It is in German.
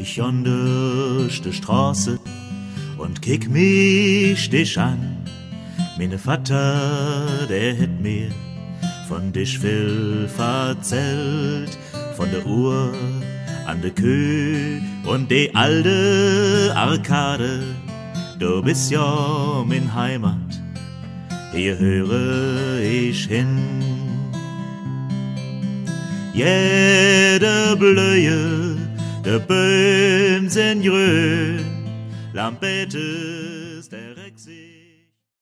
ich yonder de Straße und kick mich dich an. Meine Vater, der hätt mir von dich viel verzählt, von der Uhr an der Kühe und die alte Arkade. Du bist ja min Heimat, hier höre ich hin. Jede Blöje, de Böhm sind grün, Lampete